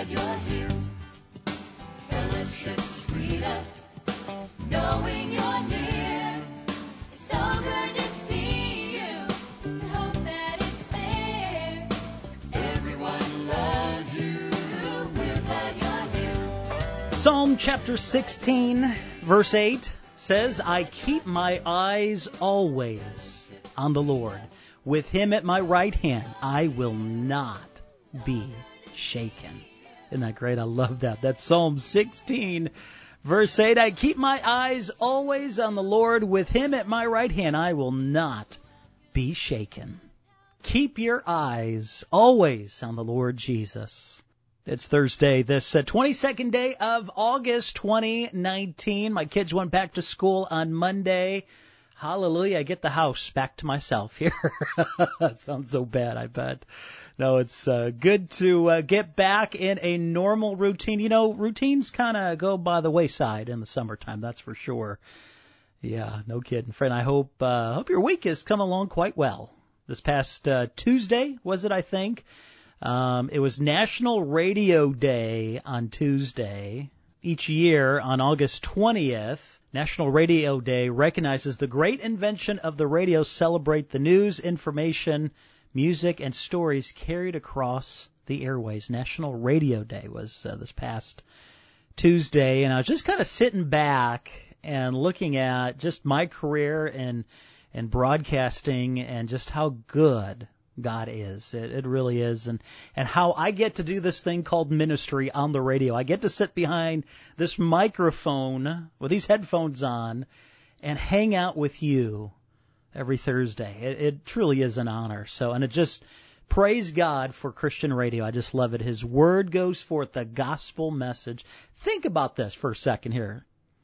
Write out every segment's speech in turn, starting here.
glad you're here. Fellowship sweeter, knowing you're near. It's so good to see you. I hope that it's clear. Everyone loves you. We're glad you're here. Psalm chapter 16, verse 8 says, I keep my eyes always on the Lord. With him at my right hand, I will not be shaken. Isn't that great? I love that. That's Psalm 16, verse 8. I keep my eyes always on the Lord. With him at my right hand, I will not be shaken. Keep your eyes always on the Lord Jesus. It's Thursday, this 22nd day of August 2019. My kids went back to school on Monday. Hallelujah, I get the house back to myself here. Sounds so bad, I bet. No, it's good to get back in a normal routine. You know, routines kind of go by the wayside in the summertime, that's for sure. Yeah, no kidding. Friend, I hope your week has come along quite well. This past Tuesday, was it, I think? It was National Radio Day on Tuesday. Each year on August 20th, National Radio Day recognizes the great invention of the radio, celebrate the news, information, music, and stories carried across the airways. National Radio Day was this past Tuesday, and I was just kind of sitting back and looking at just my career in broadcasting and just how good God is. It really is. And how I get to do this thing called ministry on the radio. I get to sit behind this microphone with these headphones on and hang out with you every Thursday. It truly is an honor. And it just, praise God for Christian radio. I just love it. His word goes forth, the gospel message. Think about this for a second here.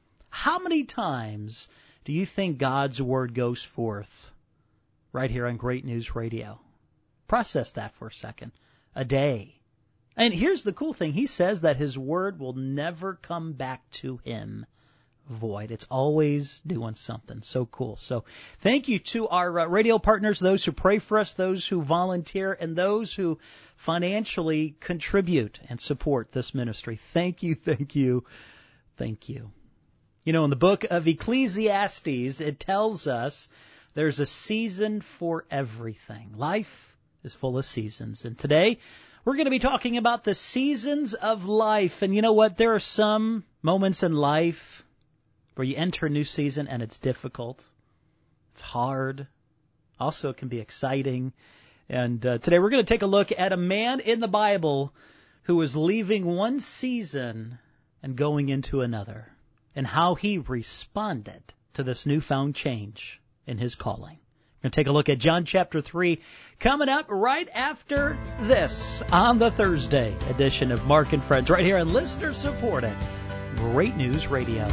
How many times do you think God's word goes forth right here on Great News Radio? Process that for a second. A day. And here's the cool thing. He says that his word will never come back to him void. It's always doing something. So cool. So thank you to our radio partners, those who pray for us, those who volunteer, and those who financially contribute and support this ministry. Thank you, thank you, thank you. You know, in the book of Ecclesiastes, it tells us there's a season for everything. Life is full of seasons. And today, we're going to be talking about the seasons of life. And you know what? There are some moments in life where you enter a new season and it's difficult. It's hard. Also, it can be exciting. And today, we're going to take a look at a man in the Bible who was leaving one season and going into another, and how he responded to this newfound change in his calling. We're going to take a look at John chapter 3 coming up right after this on the Thursday edition of Mark and Friends right here on listener-supported Great News Radio.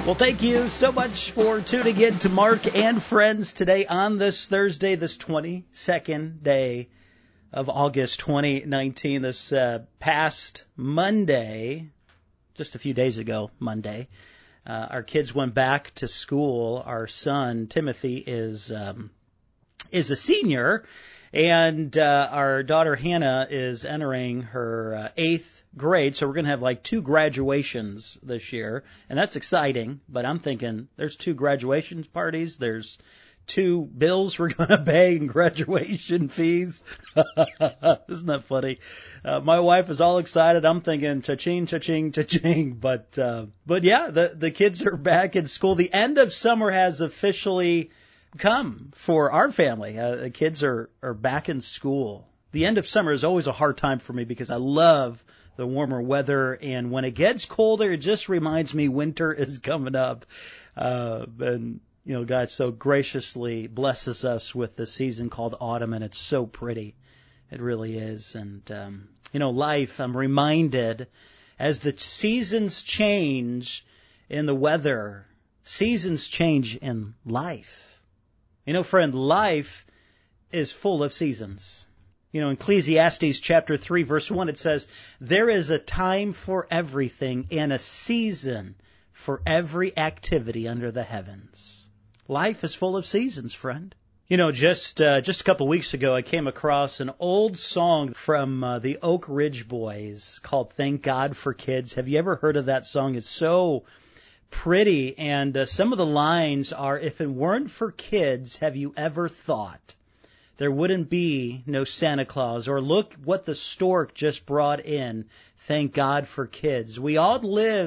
Well, thank you so much for tuning in to Mark and Friends today on this Thursday, this 22nd day of August 2019. This past Monday, just a few days ago, Monday, our kids went back to school. Our son, Timothy, is a senior, and our daughter, Hannah, is entering her 8th grade, so we're going to have like 2 graduations this year, and that's exciting, but I'm thinking there's 2 graduation parties, there's 2 bills we're going to pay in graduation fees. Isn't that funny? My wife is all excited. I'm thinking cha-ching, cha-ching, cha-ching, but yeah, the kids are back in school. The end of summer has officially come for our family. The kids are back in school. The end of summer is always a hard time for me because I love the warmer weather, and when it gets colder, it just reminds me winter is coming up. And God so graciously blesses us with the season called autumn, and it's so pretty. It really is. And life, I'm reminded, as the seasons change in the weather, seasons change in life. Friend, life is full of seasons. In Ecclesiastes chapter 3, verse 1, it says, "There is a time for everything and a season for every activity under the heavens." Life is full of seasons, friend. Just a couple weeks ago, I came across an old song from the Oak Ridge Boys called "Thank God for Kids." Have you ever heard of that song? It's so pretty, and some of the lines are, "If it weren't for kids, have you ever thought there wouldn't be no Santa Claus?" Or, "Look what the stork just brought in. Thank God for kids." We all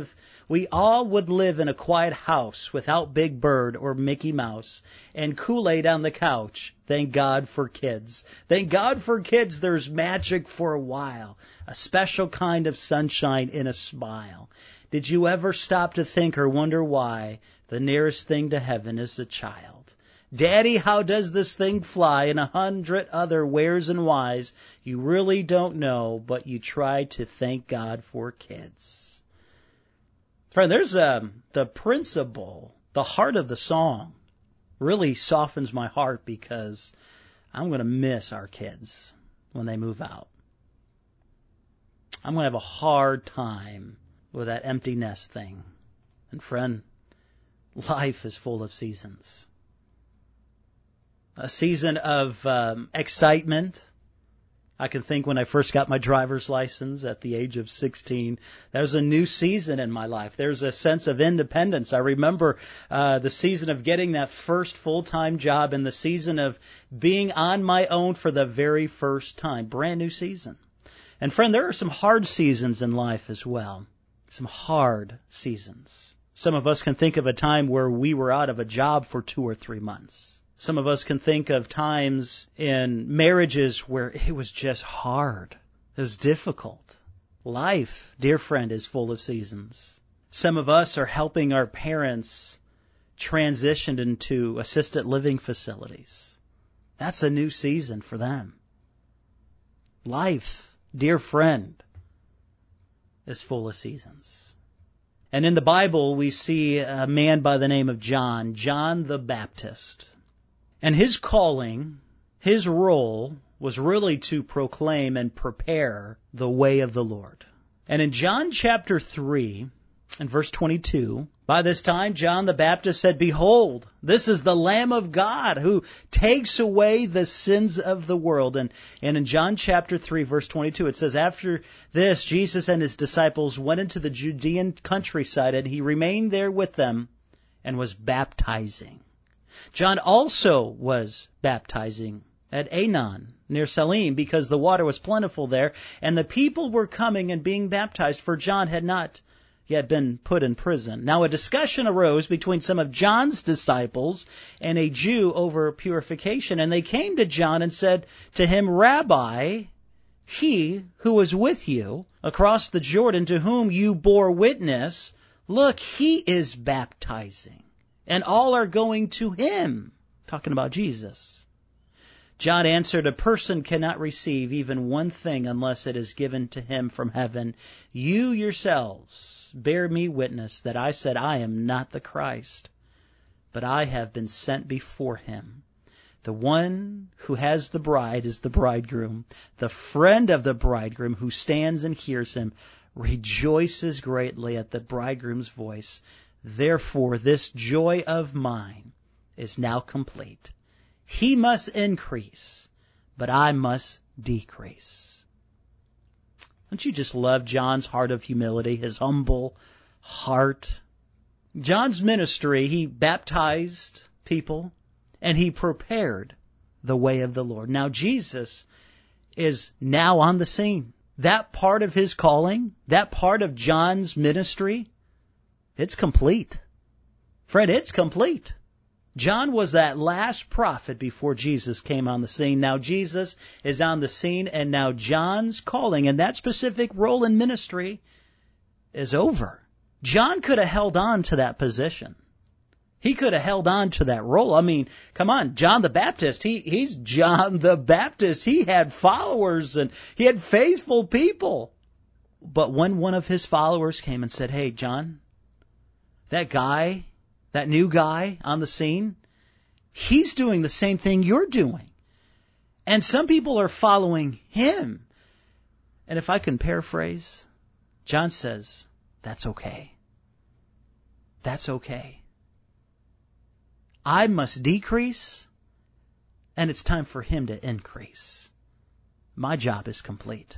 would live in a quiet house without Big Bird or Mickey Mouse and Kool-Aid on the couch. Thank God for kids. Thank God for kids. There's magic for a while, a special kind of sunshine in a smile. Did you ever stop to think or wonder why the nearest thing to heaven is a child? Daddy, how does this thing fly? And 100 other wheres and whys you really don't know, but you try to thank God for kids. Friend, there's the principle, the heart of the song really softens my heart because I'm going to miss our kids when they move out. I'm going to have a hard time with that empty nest thing. And friend, life is full of seasons. A season of excitement. I can think when I first got my driver's license at the age of 16, there's a new season in my life. There's a sense of independence. I remember the season of getting that first full-time job and the season of being on my own for the very first time. Brand new season. And friend, there are some hard seasons in life as well. Some hard seasons. Some of us can think of a time where we were out of a job for 2 or 3 months. Some of us can think of times in marriages where it was just hard. It was difficult. Life, dear friend, is full of seasons. Some of us are helping our parents transition into assisted living facilities. That's a new season for them. Life, dear friend, is full of seasons. And in the Bible, we see a man by the name of John the Baptist. And his calling, his role, was really to proclaim and prepare the way of the Lord. And in John chapter 3, and verse 22, by this time John the Baptist said, "Behold, this is the Lamb of God who takes away the sins of the world." And in John chapter 3, verse 22, it says, "After this, Jesus and his disciples went into the Judean countryside, and he remained there with them and was baptizing." John also was baptizing at Aenon, near Salim, because the water was plentiful there, and the people were coming and being baptized, for John had not yet been put in prison. Now a discussion arose between some of John's disciples and a Jew over purification, and they came to John and said to him, "Rabbi, he who was with you across the Jordan, to whom you bore witness, look, he is baptizing, and all are going to him," talking about Jesus. John answered, a person cannot receive even one thing unless it is given to him from heaven. You yourselves bear me witness that I said I am not the Christ, but I have been sent before him. The one who has the bride is the bridegroom. The friend of the bridegroom who stands and hears him rejoices greatly at the bridegroom's voice. Therefore, this joy of mine is now complete. He must increase, but I must decrease. Don't you just love John's heart of humility, his humble heart? John's ministry, he baptized people and he prepared the way of the Lord. Now Jesus is now on the scene. That part of his calling, that part of John's ministry, it's complete. Friend, it's complete. John was that last prophet before Jesus came on the scene. Now Jesus is on the scene, and now John's calling and that specific role in ministry is over. John could have held on to that position. He could have held on to that role. I mean, come on, John the Baptist, he's John the Baptist. He had followers and he had faithful people. But when one of his followers came and said, hey, John, that guy, that new guy on the scene, he's doing the same thing you're doing. And some people are following him. And if I can paraphrase, John says, that's okay. That's okay. I must decrease, and it's time for him to increase. My job is complete.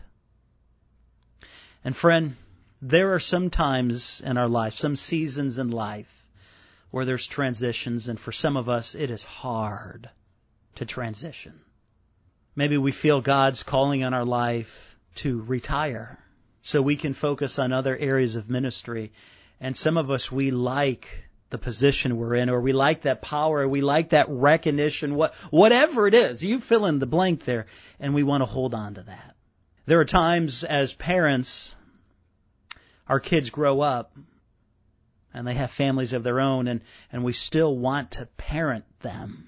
And friend, there are some times in our life, some seasons in life, where there's transitions, and for some of us, it is hard to transition. Maybe we feel God's calling on our life to retire so we can focus on other areas of ministry. And some of us, we like the position we're in, or we like that power, or we like that recognition, whatever it is. You fill in the blank there, and we want to hold on to that. There are times as parents, our kids grow up, and they have families of their own, and we still want to parent them.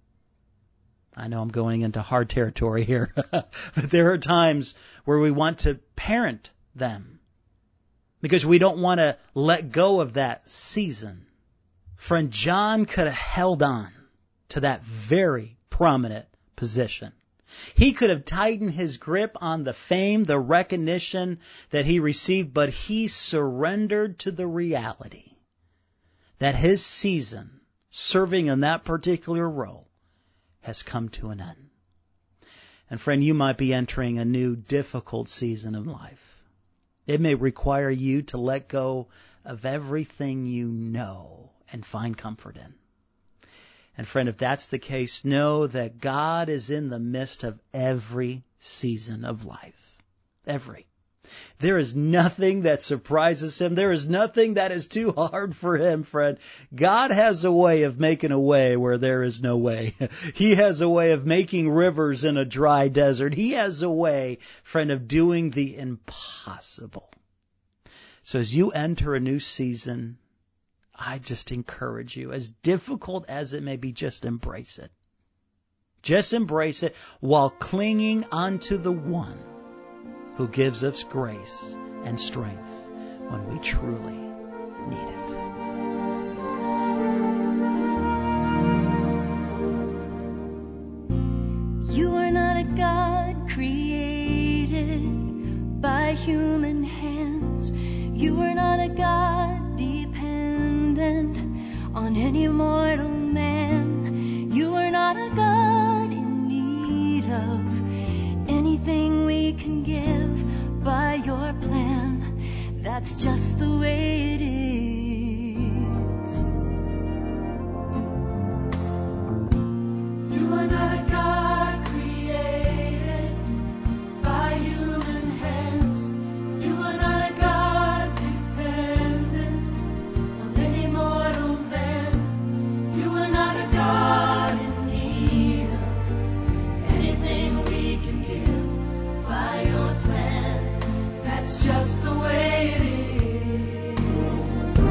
I know I'm going into hard territory here, but there are times where we want to parent them because we don't want to let go of that season. Friend, John could have held on to that very prominent position. He could have tightened his grip on the fame, the recognition that he received, but he surrendered to the reality that his season serving in that particular role has come to an end. And friend, you might be entering a new difficult season of life. It may require you to let go of everything you know and find comfort in. And friend, if that's the case, know that God is in the midst of every season of life. Every. There is nothing that surprises him. There is nothing that is too hard for him, friend. God has a way of making a way where there is no way. He has a way of making rivers in a dry desert. He has a way, friend, of doing the impossible. So as you enter a new season, I just encourage you, as difficult as it may be, just embrace it. Just embrace it while clinging onto the one who gives us grace and strength when we truly need it. You are not a God created by human hands. You are not a God dependent on any mortal man. You are not a God in need of anything we can give by your plan. That's just the way it is. You are not a God created by human hands. You are not a God dependent on any mortal man. You are not a God in need of anything we can give by your plan. That's just the way it is.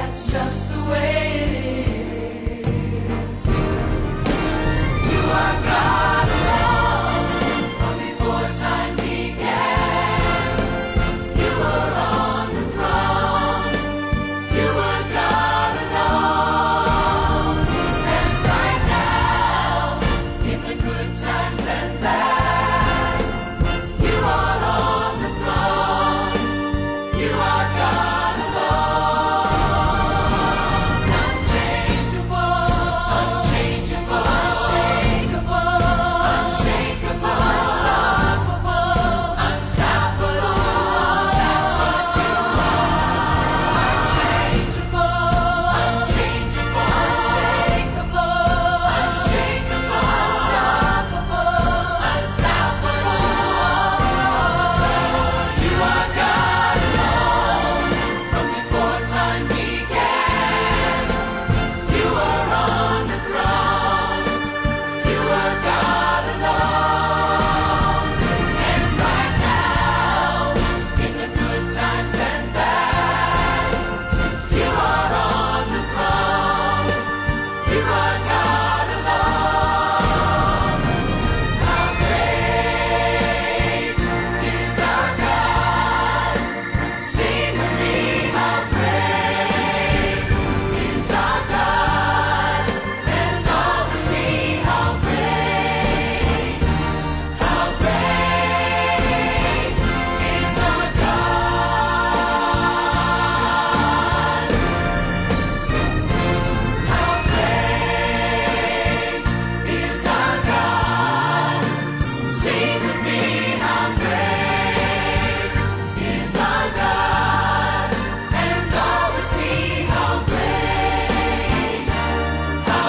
That's just the way it is. You are God alone from before time began. You were on the throne. You were God alone. And right now, in the good times and bad, you are on the throne. You are God alone. Unchangeable, unchangeable, unshakable, unshakable, unstoppable, unstoppable. That's what you are. Unchangeable, unchangeable, unshakable, unshakable, unstoppable, unstoppable. You are God alone from before time began. You are on the throne. You are God alone. And right now, in the good times and bad, you are on the throne. You are God alone. How great is our God? Sing with me, how great is our God? And all will see how great is our God. How great is our God? Sing with me, how great is our God? And all will see how great is our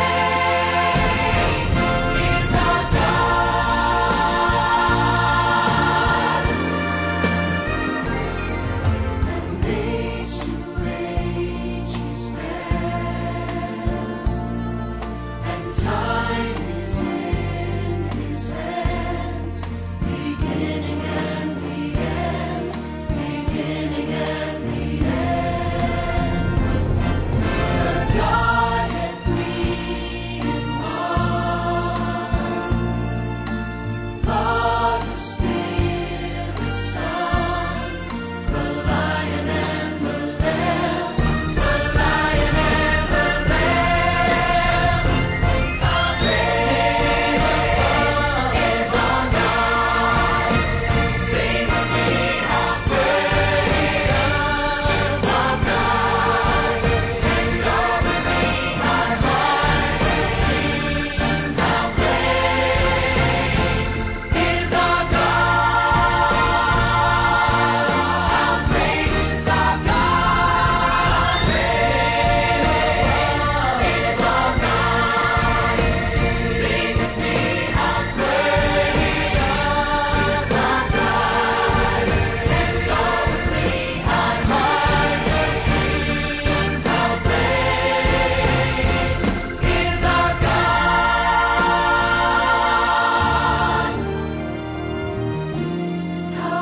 God. And age to age he stands, and time is in his hands, beginning and the end, beginning and the end. The Godhead three in one, Father, Spirit, Son, the Lion and the Lamb, the Lion and the Lamb. How great is our God? Sing with me, how great is our God? And all will see, my heart will sing, how great is our God. How great is our God? Great is our God. Sing with me, how great is our God? And all will see, my heart will sing, how great is our God. How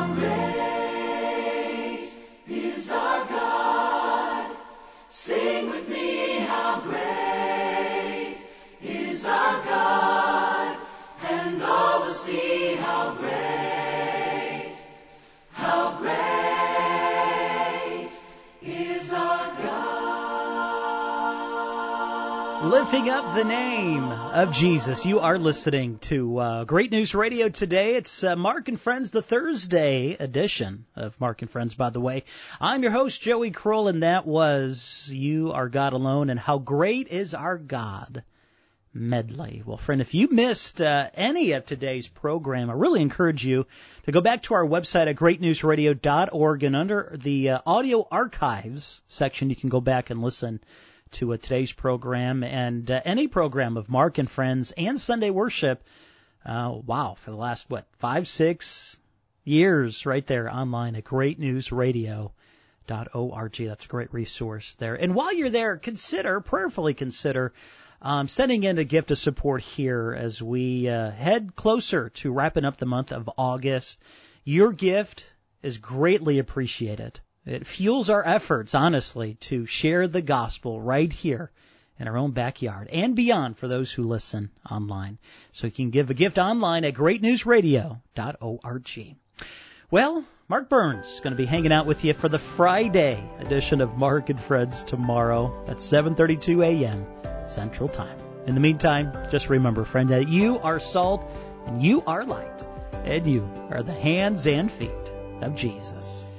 great is our God? Sing with me, how great is our God? And all will see how great is our God. Lifting up the name of Jesus. You are listening to Great News Radio today. It's Mark and Friends, the Thursday edition of Mark and Friends, by the way. I'm your host, Joey Kroll, and that was You Are God Alone and How Great Is Our God medley. Well, friend, if you missed any of today's program, I really encourage you to go back to our website at greatnewsradio.org, and under the audio archives section, you can go back and listen to today's program and any program of Mark and Friends and Sunday Worship. For the last, 5-6 years right there online at greatnewsradio.org. That's a great resource there. And while you're there, prayerfully consider sending in a gift of support here as we head closer to wrapping up the month of August. Your gift is greatly appreciated. It fuels our efforts, honestly, to share the gospel right here in our own backyard and beyond for those who listen online. So you can give a gift online at greatnewsradio.org. Well, Mark Burns is going to be hanging out with you for the Friday edition of Mark and Friends tomorrow at 7:32 a.m. Central Time. In the meantime, just remember, friend, that you are salt and you are light, and you are the hands and feet of Jesus.